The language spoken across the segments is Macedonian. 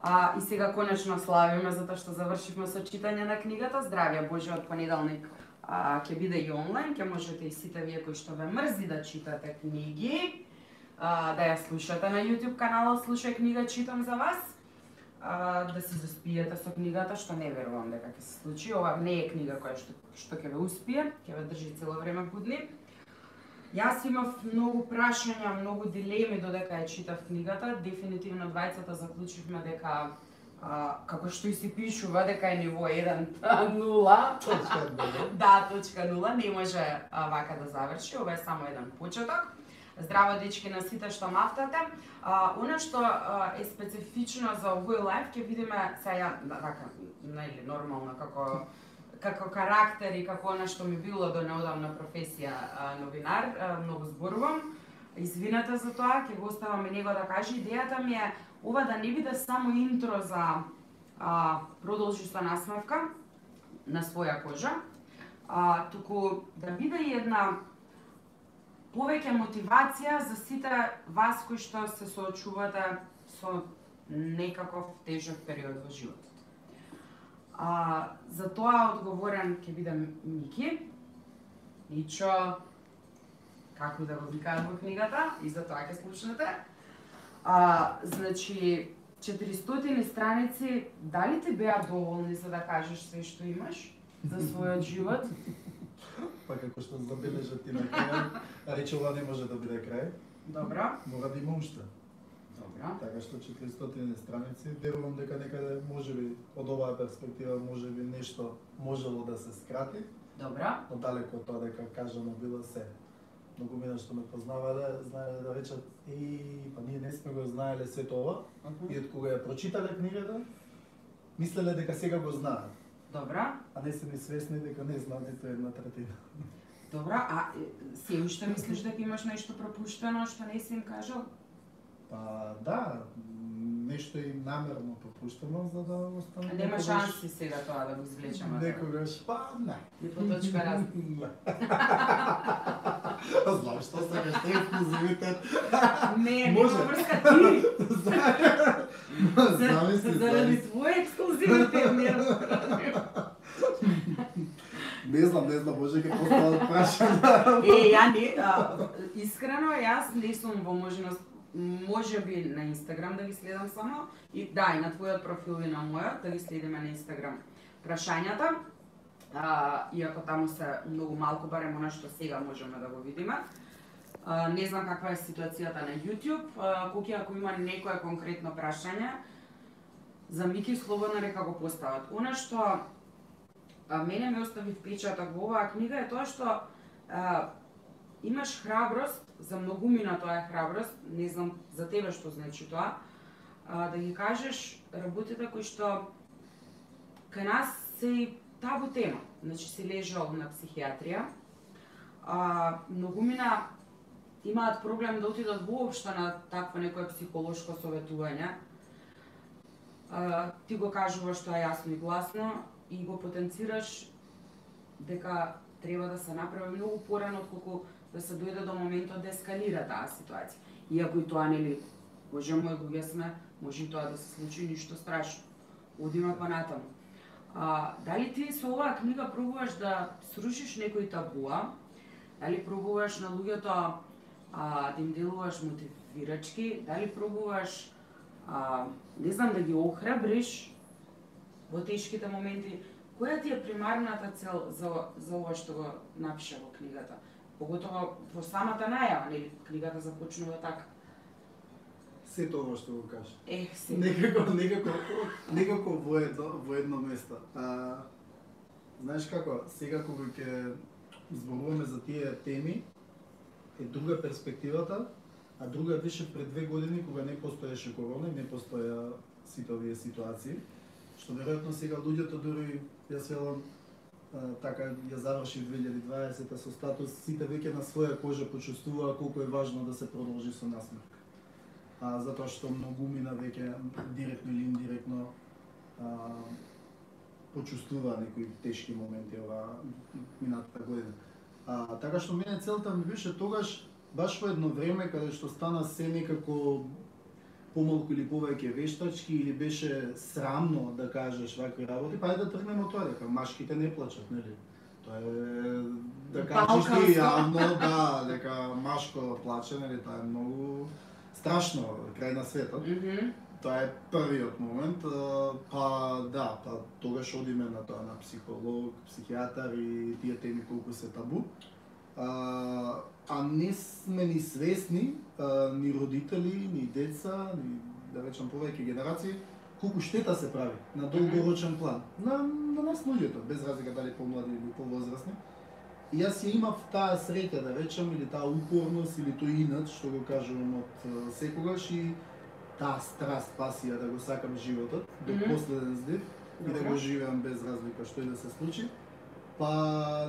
И сега конечно славиме затоа што завршивме со читање на книгата. Здравје Боже, од понеделник ќе биде и онлайн, ќе можете и сите вие кои што ве мрзи да читате книги, да ја слушате на YouTube каналот Слушај книга читам за вас, да се заспиете со книгата, што не верувам дека ќе се случи. Ова не е книга која што ќе ве успие, ќе ве држи цело време будни. Јас имав многу прашања, многу дилеми додека ја читав книгата. Дефинитивно двајцата заклучивме дека како што и се пишува дека е ниво 1.0. Да, точка 0, не може вака да заврши, ова е само еден почеток. Здраво дечки на сите што мафтате. Она што е специфично за овој лайф ќе видиме сега вака, нели нормално како карактер и како она што ми било до неодамна професија новинар, многу зборувам. Извинете за тоа, ќе го оставам и него да каже. Идејата ми е ова да не биде само интро за продолжи со насмевка на своја кожа, туку да биде и една повеќе мотивација за сите вас кои што се соочувате со некаков тежок период во животот. За тоа одговорен ќе биде Мики, Ничо, како да го викаат во книгата, и за тоа ќе слушнете. Значи, 400 страници, дали ти беа доволни за да кажеш се што имаш за својот живот? Па како што забележа ти на крај, рече ова не може да биде крај. Добро. Мора да има уште. Добро. Така што 400 страници, верувам дека некаде можеби од оваа перспектива можеби нешто можело да се скрати. Добро. Но далеко од тоа дека кажано било се. Многу мина што ме познавале, знаеле да речат па ние не сме го знаеле сето ова. И од кога ја прочитале книгата, мислеле дека сега го знаат. Добро. А не се ни свесни дека не знаат ниту една третина. Добро, се уште мислиш дека имаш нешто пропуштено што не си им кажал? Па да, нешто и намерно пропуштено за да остане. Нема шанси сега тоа да го извлечеме. Некогаш, па не. И по точка раз. Знам што се кажете ексклузивитет. Не, нема врска ти. Заради твој ексклузивитет не знам, може ќе постават прашања. Ја не, искрено, јас не сум во можност, можеби на Инстаграм да ги следам само, и да, и на твојот профил и на мојот, да ги следиме на Инстаграм прашањата, иако таму се многу малку, барем она што сега можеме да го видиме. Не знам каква е ситуацијата на YouTube, Куки, ако има некое конкретно прашање, за Мики слободно нека го постават. Она што мене ме остави впечаток во оваа книга е тоа што имаш храброст, за многумина тоа е храброст, не знам за тебе што значи тоа, да ги кажеш работите кои што кај нас се табу тема. Значи се лежал на психијатрија, многумина имаат проблем да отидат воопшто на такво некое психолошко советување. Ти го кажуваш тоа јасно и гласно и го потенцираш дека треба да се направи многу порано отколку да се дојде до моментот да ескалира таа ситуација. Иако и тоа нели, Боже мој, кога сме, може и тоа да се случи, ништо страшно. Одиме понатаму. Дали ти со оваа книга пробуваш да срушиш некои табуа? Дали пробуваш на луѓето да им делуваш мотивирачки? Дали пробуваш не знам, да ги охрабриш во тешките моменти? Која ти е примарната цел за ова што го напиша во книгата? Поготово во самата најава, нели, книгата започнува така. Сето ова што го кажа. Некако во едно место. Знаеш како, сега кога ќе зборуваме за тие теми, е друга перспективата, а друга беше пред 2 години кога не постоеше корона и не постоја сите овие ситуации, што веројатно сега луѓето дури јас велам така ја заврши 2020 со статус, сите веќе на своја кожа почувствуваа колку е важно да се продолжи со насмевка. Затоа што многумина веќе директно или индиректно почувствуваа некои тешки моменти ова минатата година. Така што мене целта ми беше тогаш баш во едно време каде што стана се некако помалку или повеќе вештачки или беше срамно да кажеш вакви работи, па да тргнеме од тоа дека машките не плачат, нели? Тоа е да кажеш ти јавно, да, дека машко плаче, нели, тоа е многу страшно крај на светот. Тоа е првиот момент, па да, па тогаш одиме на тоа, на психолог, психијатар и тие теми колку се табу. А не сме ни свесни, ни родители, ни деца, ни, да речам, повеќе генерации, колку штета се прави на долгорочен план. На нас луѓето, без разлика дали помлади или повозрастни. И јас ја имав таа среќа, да речам, или таа упорност, или тој инат, што го кажувам од секогаш, и таа страст, пасија да го сакам животот до последен здив и да го живеам без разлика што и да се случи. Па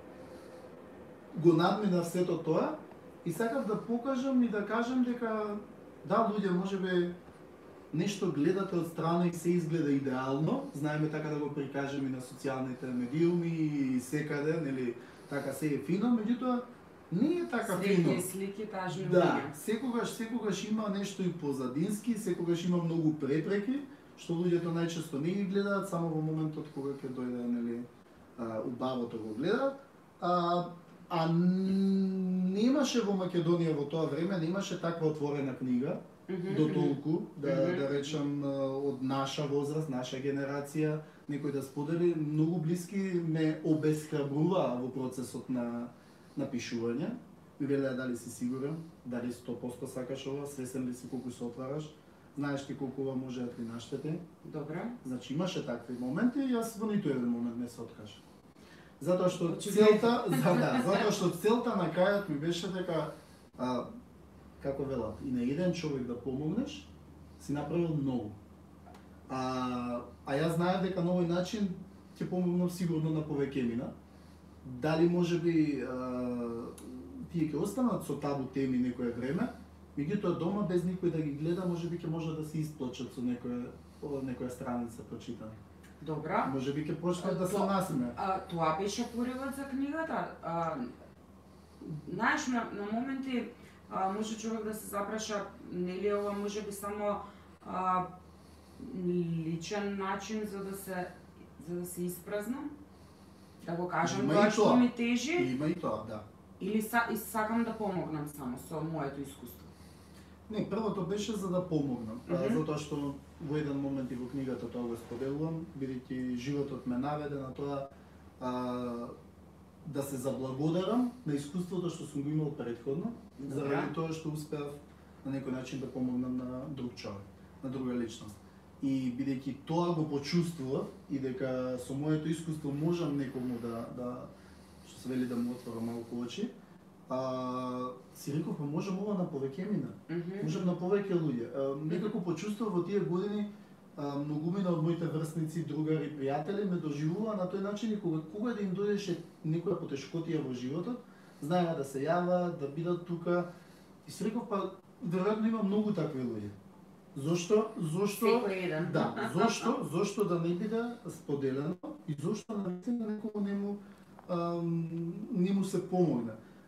го надминав сето тоа и сакав да покажам и да кажам дека да, луѓе можеби нешто гледате од страна и се изгледа идеално, знаеме така да го прикажеме на социјалните медиуми и секаде, нели, така се е фино, меѓутоа не е така фино. Среќи слики, тажни да, секогаш има нешто и позадински, секогаш има многу препреки, што луѓето најчесто не ги гледаат, само во моментот кога ќе дојде, нели, убавото го гледаат. А немаше во Македонија во тоа време, немаше таква отворена книга, до толку, да речам, од наша возраст, наша генерација, некој да сподели, многу блиски ме обесхрабруваа во процесот на напишување. Ми велеа дали си сигурен, дали 100% сакаш ова, свесен ли си колку се отвараш, знаеш ти колку ова може да ти наштети. Добре. Значи имаше такви моменти и јас во ниту еден момент не се откажав. Затоа што целта на крајот ми беше дека како велат, и на еден човек да помогнеш, си направил многу. А јас знаев дека на овој начин ќе помогнам сигурно на повеќемина. Дали можеби тие ќе останат со табу теми некое време, меѓутоа дома без никој да ги гледа, можеби ќе може да се исплачат со некоја страница прочитана. Добра. Можеби ќе почнат да се насме. Тоа беше поривот за книгата. Знаеш, на моменти може човек да се запраша, нели ова можеби само личен начин за да се испразнам, да го кажам тоа што ми тежи. Има и тоа, да. Или сакам да помогнам само со моето искуство. Не, првото беше за да помогнам, затоа што во еден момент и во книгата тоа го споделувам, бидејќи животот ме наведе на тоа да се заблагодарам на искуството што сум го имал претходно, заради тоа што успеав на некој начин да помогнам на друг човек, на друга личност. И бидејќи тоа го почувствував и дека со моето искуство можам некому да што се вели да му отворам малку очи, си реков, можам ова на повеќемина, можам на повеќе луѓе. Некако почувствував во тие години многумина од моите врсници, другари, пријатели ме доживуваа на тој начин и кога да им дојдеше некоја потешкотија во животот, знаеа да се јават, да бидат тука. И си реков, па веројатно има многу такви луѓе. Зошто? Секој еден. Да, зошто да не биде споделено и зошто навистина некому не му се помогне.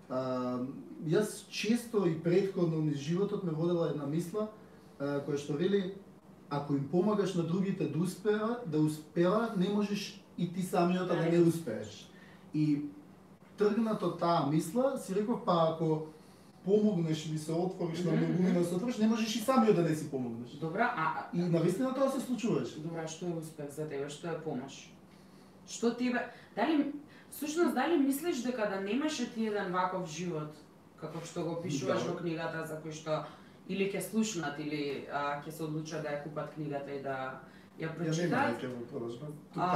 Јас често и претходно низ животот ме водела една мисла која што вели, ако им помагаш на другите да успеат, не можеш и ти самиот да не успееш. И тргнат од таа мисла, си реков, па ако помогнеш или се отвориш на многумина да се отвориш, не можеш и самиот да не си помогнеш. Добра, и навистина тоа се случуваше. Добра, што е успех за тебе, што е помош? Што тебе, дали мислиш дека да немаше ти еден ваков живот, како што го пишуваш во книгата, за кој што или ќе слушнат, или ќе се одлучат да ја купат книгата и да ја прочитаат? Ја не продолжам.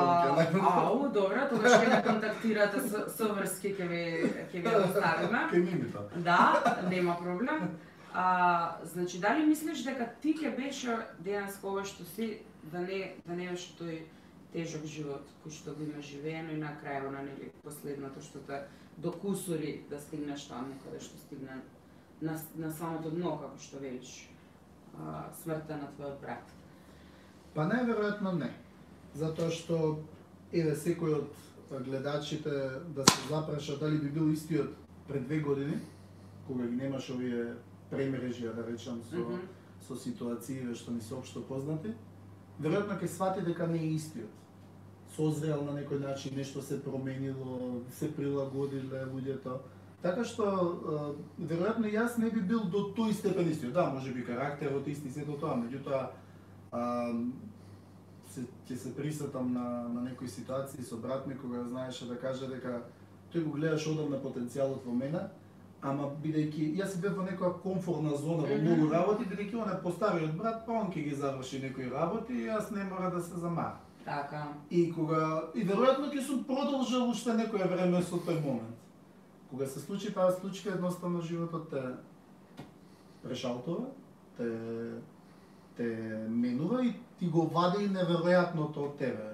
Добро, тогаш ќе ме контактирате со врски, ќе ви оставиме. Ке мимита. Да, нема проблем. Значи, дали мислиш дека ти ќе беше денес кога што си, да не беше тој тежок живот кој што го има живеено и на крајот на нели последното што те докусури да стигнеш таму каде што стигна на самото дно, како што велиш, смртта на твојот брат? Па најверојатно не. Затоа што еве секој од гледачите да се запраша дали би бил истиот пред 2 години, кога ги немаше овие премрежија, да речам, со ситуации што ни се општо познати, веројатно ќе свати дека не е истиот. Созрел на некој начин, нешто се променило, се прилагодиле луѓето. Така што, веројатно јас не би бил до тој степен истиот. Да, може би карактерот исти сето тоа, меѓутоа, ќе се присетам на некои ситуации со брат ми кога знаеше да каже дека тој го гледаш одамна потенцијалот во мене, ама бидејќи јас бев во некоја комфортна зона во многу работи, бидејќи он е постариот брат, па он ќе ги заврши некои работи и јас не мора да се замарам. Така. И веројатно ќе сум продолжил уште некое време со тој момент. Кога се случи таа случка, едноставно животот те прешалтува, те менува и ти го вади неверојатното од тебе.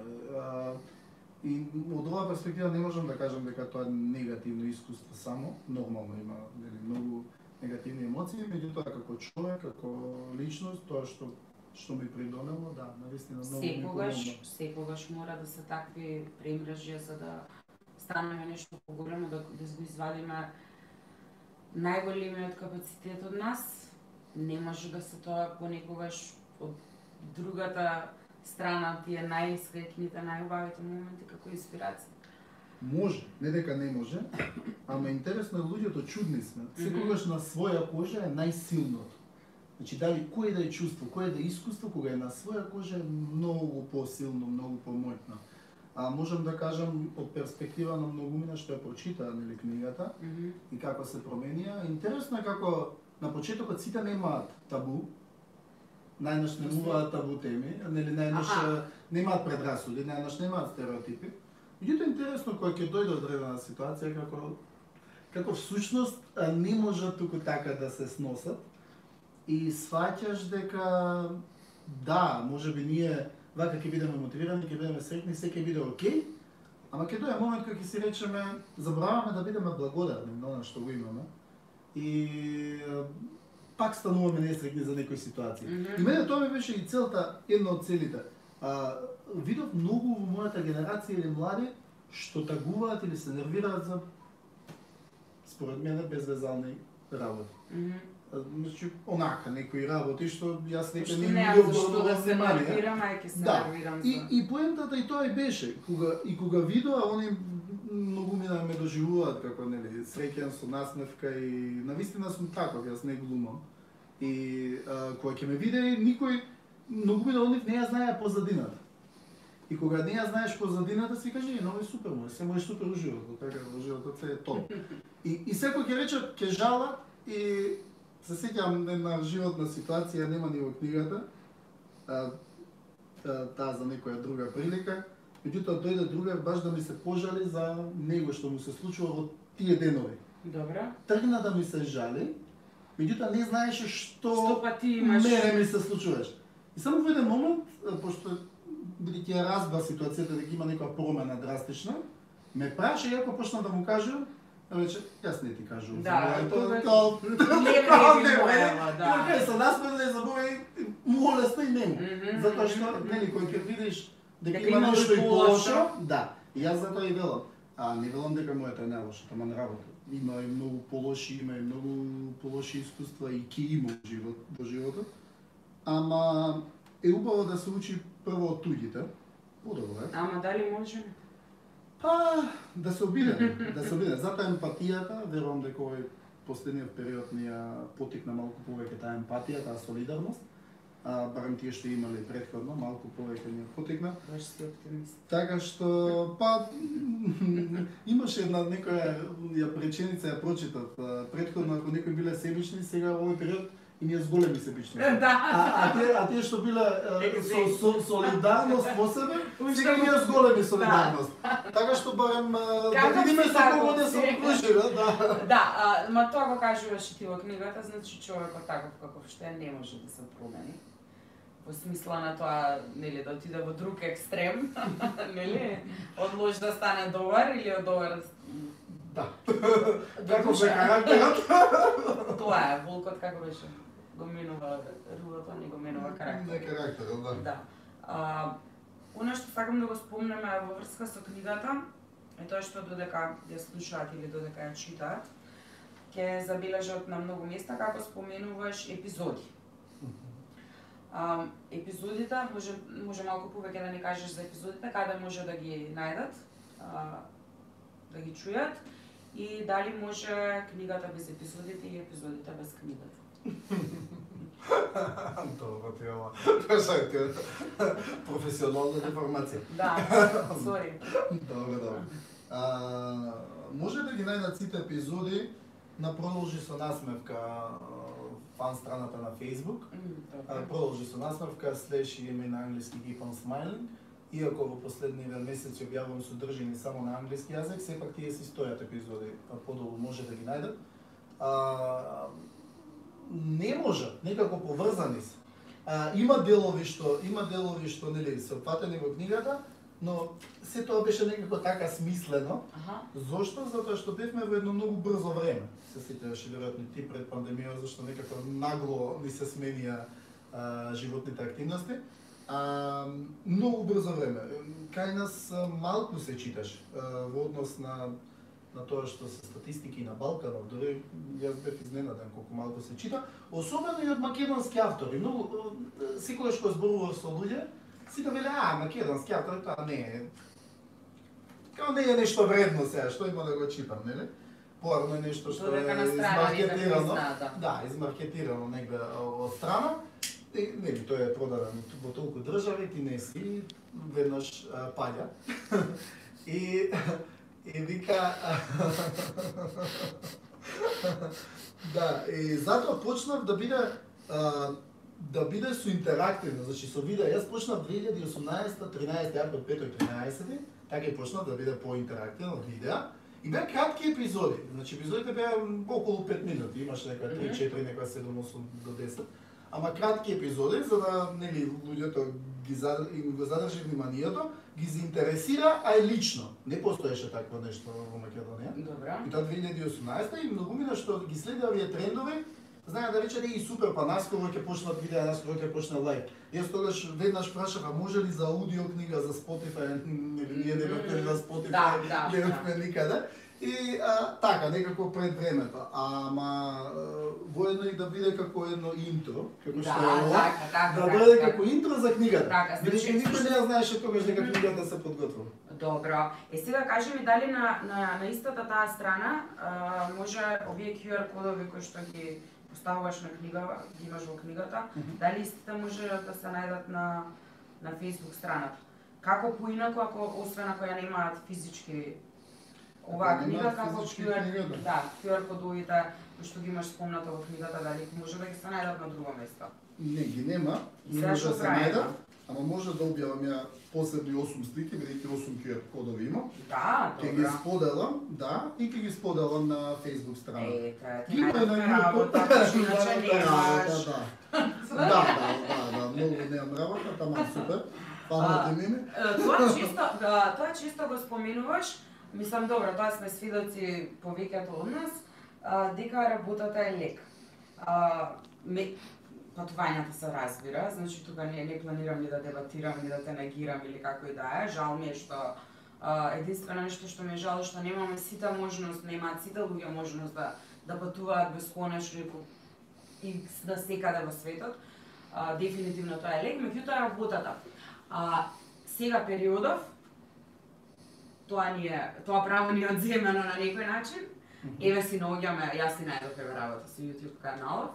И од оваа перспектива не можам да кажам дека тоа е негативно искуство само, нормално има многу негативни емоции, меѓутоа како човек, како личност, тоа што ми придонело, да, навистина многу ми помогна. Секогаш мора да се такви премрежја за да станеме нешто поголемо, да го извадиме најголемиот капацитет од нас. Не може да се тоа понекогаш од другата страна, тие најсветните, најубавите моменти како инспирација. Може, не дека не може, ама интересно е луѓето чудни сме. Секогаш на своја кожа е најсилното. Значи дали кое да е чувство, кое да е искуство, кога е на своја кожа е многу посилно, многу помоќно. Можам да кажам од перспектива на многумина што ја прочитаа нели книгата и како се променија. Интересно е како на почетокот сите немаат табу, најнаш немуваат табу теми, нели најнаш немаат предрасуди, најнаш немаат стереотипи. Меѓутоа интересно кога ќе дојде одредена ситуација како всушност не можат туку така да се сносат и сваќаш дека да, можеби ние вака ќе бидеме мотивирани, ќе бидеме среќни, се ќе биде окей, ама ќе дојде момент кога ќе си речеме забораваме да бидеме благодарни на она што го имаме и пак стануваме несреќни за некои ситуации. И мене тоа ми беше и целта, една од целите. Видов многу во мојата генерација или млади што тагуваат или се нервираат за според мене безвезални работи. Значи, онака, некои работи што јас нека не ми обрнувам внимание. Да, и поентата и тоа и беше. Кога видоа, они многумина ме доживуваат како нели среќен со насмевка и навистина сум таков, јас не глумам. И кога ќе ме виде никој, многумина од нив не ја знае позадината. И кога не ја знаеш позадината, си кажи, нови супер мој, се можеш супер во животот, така во животот се е топ. И секој ќе рече, ќе жала и се сеќавам една животна ситуација, нема ни во книгата, таа за некоја друга прилика, меѓутоа дојде другар баш да ми се пожали за него што му се случува во тие денови. Добра. Тргна да ми се жали, меѓутоа не знаеше што пати имаш. Мене ми се случуваш. И само во еден момент, пошто бидејќи ја разбра ситуацијата дека има некоја промена драстична, ме праша и ако почнам да му кажам, рече, јас не ти кажувам. Да, не се насмевна и заборави молеста и нему. Затоа што, нели, кој ќе видиш дека има нешто и лошо, да. И јас затоа и велам. Не велам дека мојата е најлоша, тама на работа. Има и многу полоши, има и многу полоши искуства и ќе има во животот. Ама е убаво да се учи прво од туѓите. Подобро е. Ама дали може? Да се обидеме, Затоа емпатијата, верувам дека овој последниот период ни ја потикна малку повеќе таа емпатија, таа солидарност. Барем тие што имале претходно, малку повеќе ни ја потикна. Баш си оптимист. Така што, имаше една некоја реченица ја прочитав. Претходно, ако некои биле себични, сега во овој период и ние с големи себични. А тие што биле со солидарност во себе, сега ние с големи солидарност. Така што барем да видиме со кого да се окружиме, да. Да, ма тоа го кажуваш и ти во книгата, значи човекот таков каков што е не може да се промени. Во смисла на тоа, нели, да отиде во друг екстрем, нели, од лош да стане добар или од добар да. Како бе карактерот? Тоа е, волкот како беше? Го менува рулото, не го менува карактерот. Не карактерот, да. Она што сакам да го спомнеме во врска со книгата е тоа што додека ја слушаат или додека ја читаат, ќе забележат на многу места како споменуваш епизоди. Епизодите, може малку повеќе да ни кажеш за епизодите, каде може да ги најдат, да ги чујат и дали може книгата без епизодите и епизодите без книгата. Добро ти ова. Тоа е професионална деформација. Да, сори. Добро. Може да ги најдат сите епизоди на Продолжи со насмевка фан страната на Facebook. Продолжи со насмевка / име на англиски Keep on Smiling. Иако во последниве месеци објавувам содржини само на англиски јазик, сепак тие си стојат епизоди, подолу може да ги најдат. Не може, некако поврзани се. Има делови што нели се опфатени во книгата, но се тоа беше некако така смислено. Зошто? Затоа што бевме во едно многу брзо време. Се сетуваш веројатно ти пред пандемија, зашто некако нагло ни се сменија животните активности. Многу брзо време. Кај нас малку се читаш во однос на тоа што се статистики на Балканов, дори јас бев изненаден колку малку се чита, особено и од македонски автори. Многу секогаш кога зборував со луѓе, сите веле, македонски автор, тоа не е. Као не е нешто вредно сега, што има да го читам, нели? Поарно е нешто што е измаркетирано. Да, измаркетирано негде од страна. Нели, тој е продаден во толку држави, ти не си, веднаш паѓа. И вика... Да, и затоа почнав да биде со интерактивно, значи со видео. Јас почнав 2018, 13, април 5-13, така и почнав да биде поинтерактивно видео. И беа кратки епизоди, значи епизодите беа околу 5 минути, имаш нека 3-4, нека 7-8 до 10. Ама кратки епизоди, за да нели луѓето го задржи вниманието, ги заинтересира, а е лично. Не постоеше такво нешто во Македонија. Добра. И тоа 2018 и многумина што ги следи овие трендови, знаат да рече и супер, па наскоро ќе почнат видеа, наскоро ќе почне лайв. Јас тогаш веднаш прашав, а може ли за аудио книга за Spotify, нели ние не бевме на Spotify, не бевме никаде. И така, некако пред времето. Ама воедно и да биде како едно интро, како што е ова, да биде како интро за книгата. Бидејќи никој не знаеше тогаш дека книгата се подготвува. Добро. Сега кажи ми дали на истата таа страна може овие QR кодови кои што ги поставуваш на книга, ги имаш во книгата, дали истите може да се најдат на Facebook страната? Како поинаку ако освен ако ја немаат физички оваа книга, како QR кодовите кои што ги имаш спомнато во книгата, дали може да ги се најдат на друго место? Не ги нема, не може да се најдат, ама може да објавам ја посебни 8 слики, бидејќи 8 QR кодови имам. Да, добра. Ќе ги споделам, да, и ќе ги споделам на Facebook страна. Ти најдовме работа, иначе немаш. Да, многу немам работа, таман супер. Фамата ми. Тоа чисто го споменуваш. Мислам, добро, тоа сме свидоци повеќето од нас, дека работата е лек. Патувањата се разбира, значи тука не планирам ни да дебатирам, ни да те негирам или како и да е. Жал ми е што единствено нешто што ми е жал што немаме сите можност, немаат сите луѓе можност да патуваат бесконечно и да секаде во светот. Дефинитивно тоа е лек, меѓутоа работата. Сега периодов тоа право ни е одземено на некој начин. Еве си наоѓаме, јас си најдов работа со YouTube каналов.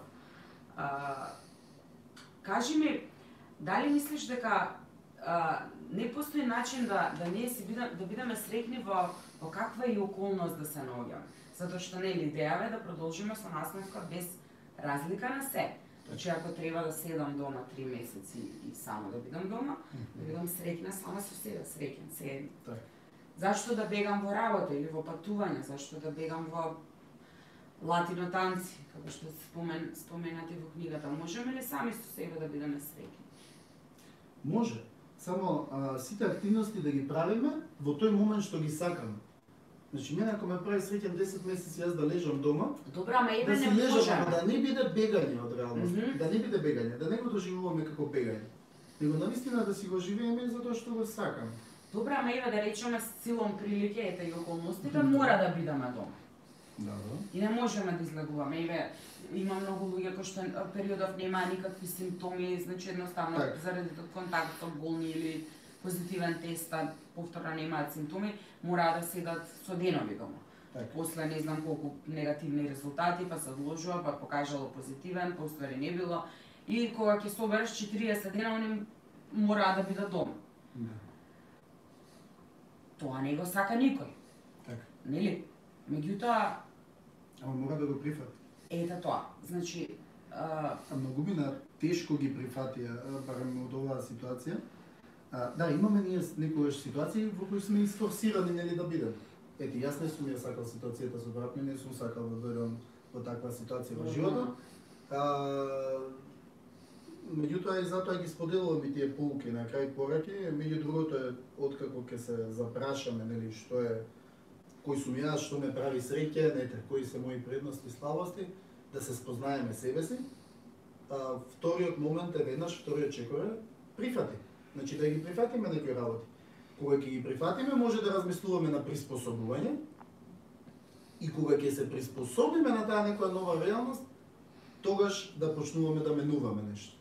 Кажи ми, дали мислиш дека не постои начин да ние да бидеме среќни во каква и околност да се наоѓаме? Затоа што нели идеја е да продолжиме со насмевка без разлика на се. Значи ако треба да седам дома 3 месеци и само да бидам дома, да бидам среќна сама со себе, среќен, седен. Зашто да бегам во работа или во патување, зашто да бегам во латинотанци, како што споменати во книгата. Можеме ли сами со себе да бидеме среќни? Може. Само сите активности да ги правиме во тој момент што ги сакаме. Значи, мене ако ме прави среќен 10 месеци јас да лежам дома, добра, ама еве да не можеме. Да не биде бегање од реалност, да не биде бегање, да не го доживуваме како бегање. Него навистина да си го живееме затоа што го сакаме. Добра, ама еве да речеме силом прилики, ете и околностите, мора да бидеме дома. Да. И не можеме да излегуваме. Има многу луѓе кои што периодов немаа никакви симптоми, значи едноставно Так. заради контакт со болни или позитивен тест, повторно немаат симптоми, мора да седат со денови дома. Так. После не знам колку негативни резултати, па се одложува, па покажало позитивен, па уствари не било. И кога ќе собереш 40 дена, они мора да бидат дома. Да. Тоа не го сака никој. Така. Нели? Меѓутоа, Ама мора да го прифати. ета тоа. Значи, А многумина тешко ги прифатија, барем од оваа ситуација. Да, имаме ние некојаш ситуации во кои сме изфорсирани нели да бидеме. Ети, јас не сум ја сакал ситуацијата со брат ми, не сум сакал да дојдам во таква ситуација во животот. Меѓутоа и затоа ги споделувам и тие поуки на крај пораки, меѓу другото е откако ќе се запрашаме нели што е кој сум јас, што ме прави среќа, кои се мои предности и слабости, да се спознаеме себе си. Вториот момент е веднаш, вториот чекор е прифати. Значи да ги прифатиме некои работи. Кога ќе ги прифатиме, може да размислуваме на приспособување и кога ќе се приспособиме на таа некоја нова реалност, тогаш да почнуваме да менуваме нешто.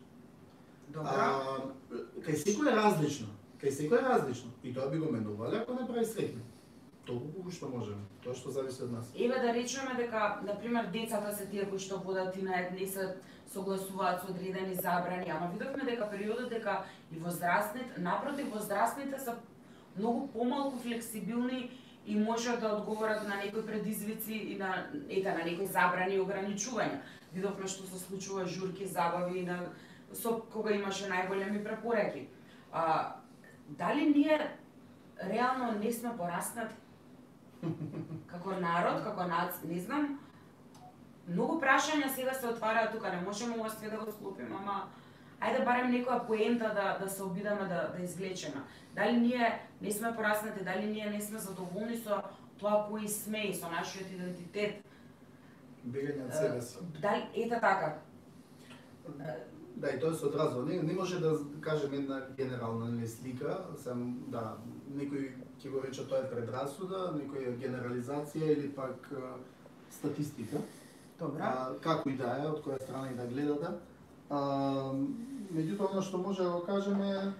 Кај секој е различно. Кај секој е различно. И тоа би го менувале ако не прави среќни. Толку што можеме. Тоа што зависи од нас. Еве да речеме дека, например, децата се тие кои што водат и не се согласуваат со одредени забрани, ама видовме дека периодот дека и возрастните, напротив, возрастните се многу помалку флексибилни и можат да одговорат на некои предизвици и на некои забрани и ограничувања. Видовме што се случува журки, забави кога имаше најголеми препореки. Дали ние реално не сме пораснати? Како народ, како нација, не знам. Многу прашања сега се отвараат тука, не можеме ова све да го склопиме, ама ајде барем некоја поента да се обидаме да извлечеме. Дали ние не сме пораснати, дали ние не сме задоволни со тоа кои сме и со нашиот идентитет? Бегање од себе си. Дали ета така? Да, и тоа се одразува. Не може да кажем една генерална слика, да, некој ќе го рече тоа е предрасуда, некој е генерализација или пак статистика. Добра. Како и да е, од која страна и да гледате. Меѓутоа, оно што може да го кажеме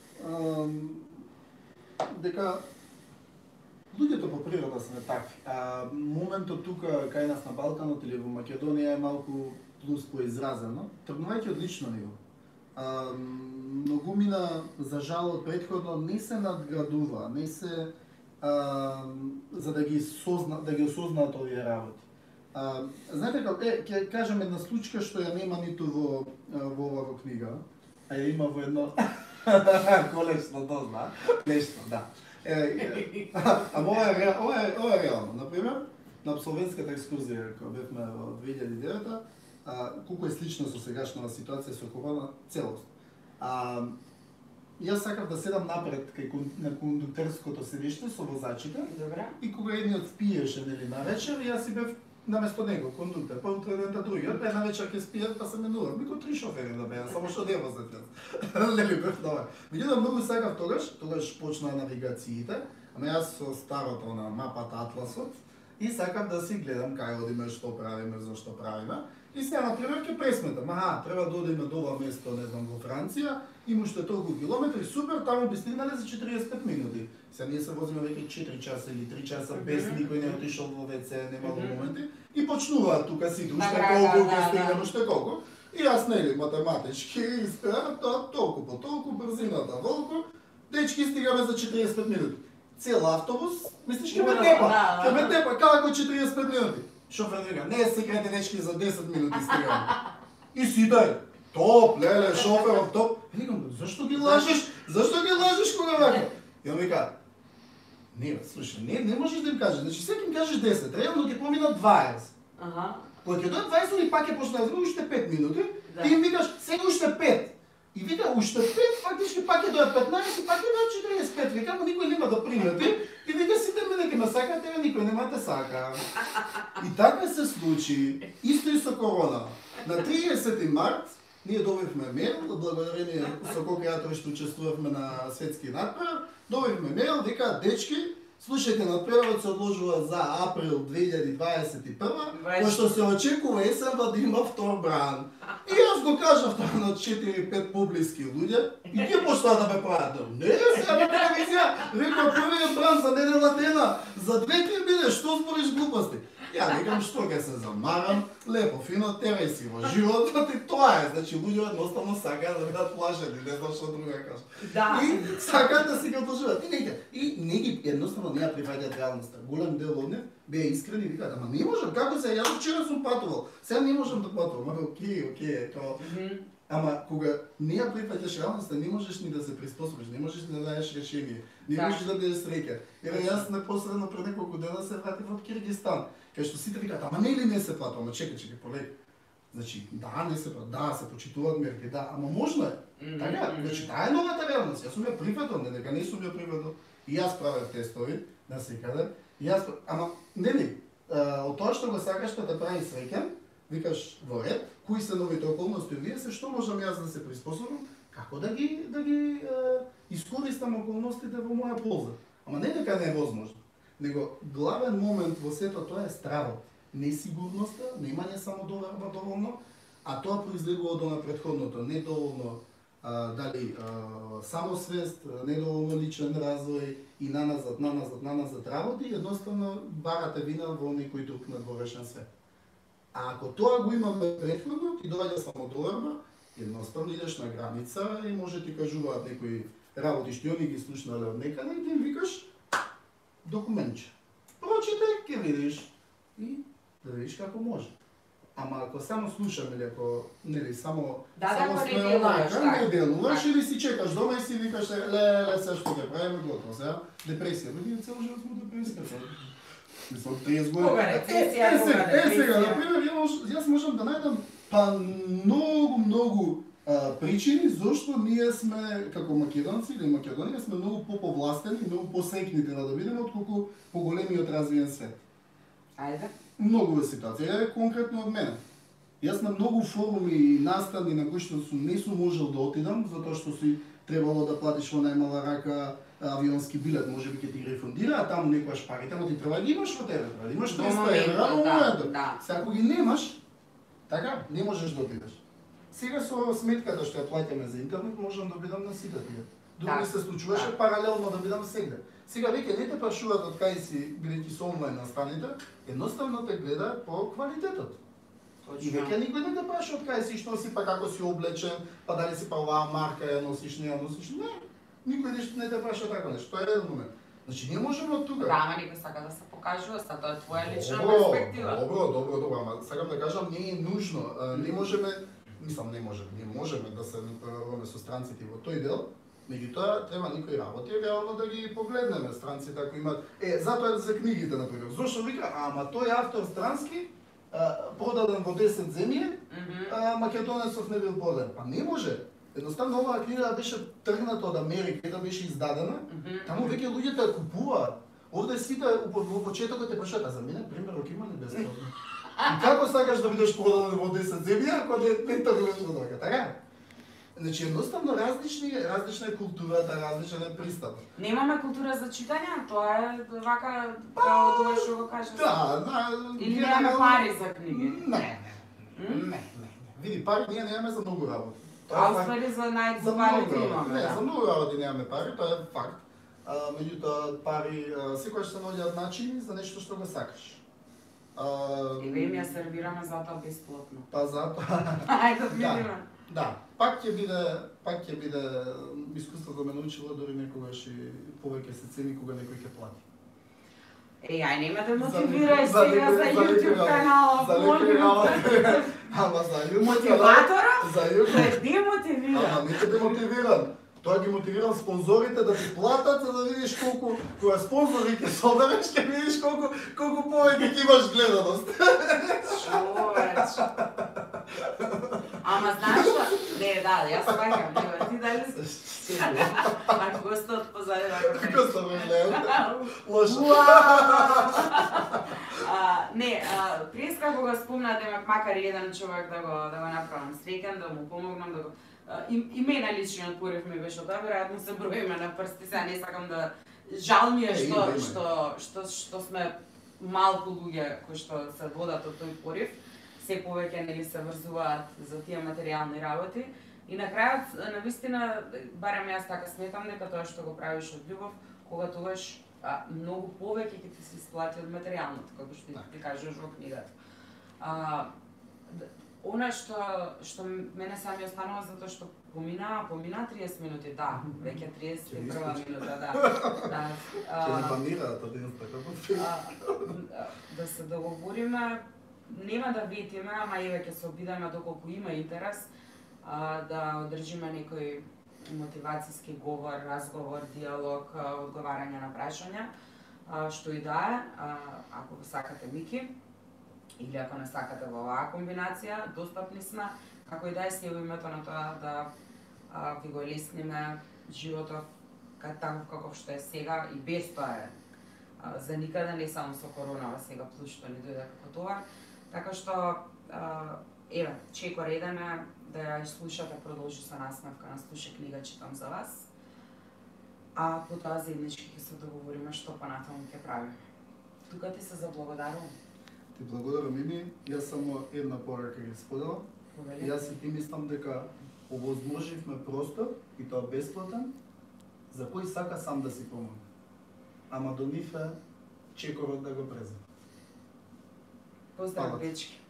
дека луѓето по природа сме такви. Моментот тука кај нас на Балканот или во Македонија е малку плюс поизразено, тргнувајќи од лично ниво. Многумина, за жал, од претходно не се надградува, не се за да ги осознаат овие работи. Знаете како, ќе кажем една случка што ја нема ниту во оваа книга, а ја има во едно колешно дозна, нешто, да. Ама ова е реално. Например, на абсолвентската екскурзија, кога бевме во 2009, колку е слично со сегашната ситуација со корона целост. Јас сакав да седам напред на кондуктерското седиште со возачите. Добра. И кога едниот спиеше нели на вечер, јас си бев наместо него кондуктер, па утре дента другиот, па една вечер ќе спијат, па се менувам. Никој 3 шофери да беа, само што не возат јас. Нели бев добар. Меѓутоа многу сакав тогаш почнаа навигациите, ама јас со старото на мапата Атласот и сакав да си гледам кај одиме, што правиме, зошто правиме. И сега, например, ќе пресметам, треба да одиме до ова место, не знам, во Франција, има уште толку километри, супер, таму би стигнале за 45 минути. Сега ние се возиме веќе 4 часа или 3 часа без никој не отишол во ВЦ, немало моменти, и почнуваат тука сите, уште колку ќе стигнем, уште колку. И јас нели математички испеа тоа толку по толку брзината волку, дечки стигаме за 45 минути. Цел автобус, мислиш ќе ме тепа, како 45 минути? Шофер вика, не е секрети дечки за 10 минути стигаме. И сите, топ, леле, шоферов топ. Викам, зашто ги лажеш? Зашто ги лажеш кога вака? И он вика, не, слушај, не можеш да им кажеш, значи секи им кажеш 10, реално ќе поминат 20. Кога ќе дојат 20, они пак ќе почнат уште 5 минути, ти им викаш, сега уште 5. И вика, уште 5, фактички пак ќе дојат 15 и пак ќе дојат 45. Вика, ама никој нема да примети. И вика, сите мене ќе ме сакат, тебе никој нема те сака. И така се случи, исто и со корона. На 30 март ние добивме мејл, благодарение со колку ја што учествувавме на светски надпревар, добивме мејл, дека дечки, Слушајте, надпреварот се одложува за април 2021, пошто се очекува есенва да има втор бран. И јас го кажав тоа на 4-5 публиски луѓе и ги почнаа да ме прават. Не, сега на телевизија, рекла првиот бран за недела дена, за 2 ќе биде, што збориш глупости? Ја викам што ќе се замарам, лепо, фино, терај си во животот и тоа е. Значи луѓе едноставно сакаат да бидат лажени, не знам што друго кажам. Да. И сакаат да си го доживеат. И не ги едноставно не ја прифаќаат реалноста. Голем дел од нив беа искрени и викаат, ама не можам, како се, јас вчера сум патувал, сега не можам да патувам. Ама окей, тоа. Ама кога не ја прифаќаш реалноста, не можеш ни да се приспособиш, не можеш ни да дадеш решение, не можеш да бидеш среќен. Еве јас непосредно пред неколку дена се вратив од Киргизстан, кај што сите викаат, ама не ли не се патува, ама чекај, полеј. Значи, да, не се патува, да, се почитуваат мерки, да, ама можно е. Така, значи, таа е новата реалност. Јас сум ја прифатил, не дека не сум ја прифатил. И јас правев тестови на секаде. Ама нели, од тоа што го сакаш да те прави среќен, викаш во ред, кои се новите околности вие се, што можам јас да се приспособам, како да ги искористам околностите во моја полза. Ама не дека не е возможно, него главен момент во сето тоа е стравот. Несигурноста, немање самодоверба доволно, а тоа произлегува од претходното, недоволно самосвест, недоволно личен развој и наназад работи, едноставно барате вина во некој друг надворешен свет. А ако тоа го имаме претходно, ти доаѓа самодоверба, едноставно идеш на граница и може ти кажуваат некои работи што они ги слушнале од некаде и ти им викаш документче. Прочитай, ќе видиш и да видиш како може. Ама ако само слушам или ако нели само не делуваш или си чекаш дома и си викаш леле се што ќе правиме готово сега депресија, ние цел живот сме депресија. Мислам 30 години. Кога рецесија, сега, например, јас можам да најдам многу причини зошто ние сме како македонци или Македонија сме многу поповластени, многу посекнити да бидеме отколку поголемиот развиен свет. Ајде. Многу ситуација, е конкретно од мене. Јас на многу форуми и настани на кои што не сум можел да отидам, затоа што си требало да платиш во најмала рака авионски билет, може би ќе ти рефундира, а таму некојаш парите, но ти треба да ги имаш во тебе, треба да имаш 300 евра во моментот. Сега ако ги немаш, така, не можеш да отидеш. Сега со сметката што ја плаќаме за интернет, можам да бидам на сите тие. Дури ми се случуваше паралелно да бидам сегде. Сега веќе не те прашуваат од кај си, бидејќи со онлайн настаните, едноставно те гледа по квалитетот. И веќе никој не те праша од кај си, што си, па како си облечен, па дали си па оваа марка ја носиш, не ја носиш, не. Никој ништо не те праша така нешто, тоа е еден момент. Значи ние можеме од тука. Да, ама никој сака да се покажува, тоа е твоја лична перспектива. Добро, ама сакам да кажам, не е нужно, не можеме, ние можеме да се со странците во тој дел. Меѓутоа, треба некои работи реално да ги погледнеме странците ако имаат. Затоа за книгите например. Зошто вика, ама тој автор странски продаден во 10 земји, македонецов не бил продаден. Па не може. Едноставно оваа книга беше тргната од Америка и да беше издадена. Таму веќе луѓето ја купуваат. Овде сите во почетокот те прашаат, а за мене примерок има ли бесплатно? И како сакаш да бидеш продаден во 10 земји ако не тргнеш од тоа, така? Значи, едноставно различна е културата, различен е пристапот. Немаме култура за читање, тоа е вака како тоа што го кажеш. Да. Или немаме пари за книги? Не. Види, пари ние немаме за многу работи. А уствари за најдобарите имаме. Не, за многу работи немаме пари, тоа е факт. Меѓутоа, пари секогаш се наоѓаат начини за нешто што го сакаш. Еве им ја сервираме затоа бесплатно. Па затоа. Ајде да видиме. Да, пак ќе биде искуството ме научило дори некогаш и повеќе се цени кога некој ќе плати. Ај нема да мотивирај сега за YouTube каналот. Ама за YouTube мотиваторот? За YouTube. Те демотивира. Ама не те демотивирам. Тоа ги мотивирам спонзорите да ти платат за да видиш колку кога спонзори ќе собереш, ќе видиш колку повеќе ќе имаш гледаност. Човеч. Ама знаеш што? Не, да, јас сваќам, ти дали си? А гостот позади вака. Како се ме гледа? Лошо. Не, прес како го спомна, макар и еден човек да го направам среќен, да му помогнам, И мене лично порив ми беше тоа, веројатно се броиме на прсти, сега не сакам да жал ми е што сме малку луѓе кои што се водат од тој порив, се повеќе нели се врзуваат за тие материјални работи. И на крајот, навистина, барем јас така сметам дека тоа што го правиш од љубов, кога тогаш многу повеќе ќе ти се исплати од материјалното, како што ти кажеш во книгата. Она што мене сами останува затоа што помина 30 минути, да, веќе 31 минута, да. Ќе не банираат од Инстаграм. Да се договориме, нема да ветиме, ама еве ќе се обидеме доколку има интерес да одржиме некој мотивацијски говор, разговор, диалог, одговарање на прашања, што и да е, ако сакате Мики, или ако не сакате во оваа комбинација, достапни сме, како и да е се во името на тоа да ви го лесниме животот таков каков што е сега и без тоа е за никаде, не само со коронава сега плюс што ни дојде како товар. Така што еве, чекор еден е да ја слушате, продолжи со насмевка на Слушај книга читам за вас. А потоа заеднички ќе се договориме што понатаму ќе правиме. Тука ти се заблагодарувам. Ти благодарам, Мими. Јас само една порака ги споделам. Јас и ти мислам дека овозможивме простор, и тоа бесплатен, за кој сака сам да си помогне. Ама до нив е чекорот да го преземе. Поздрав, дечки.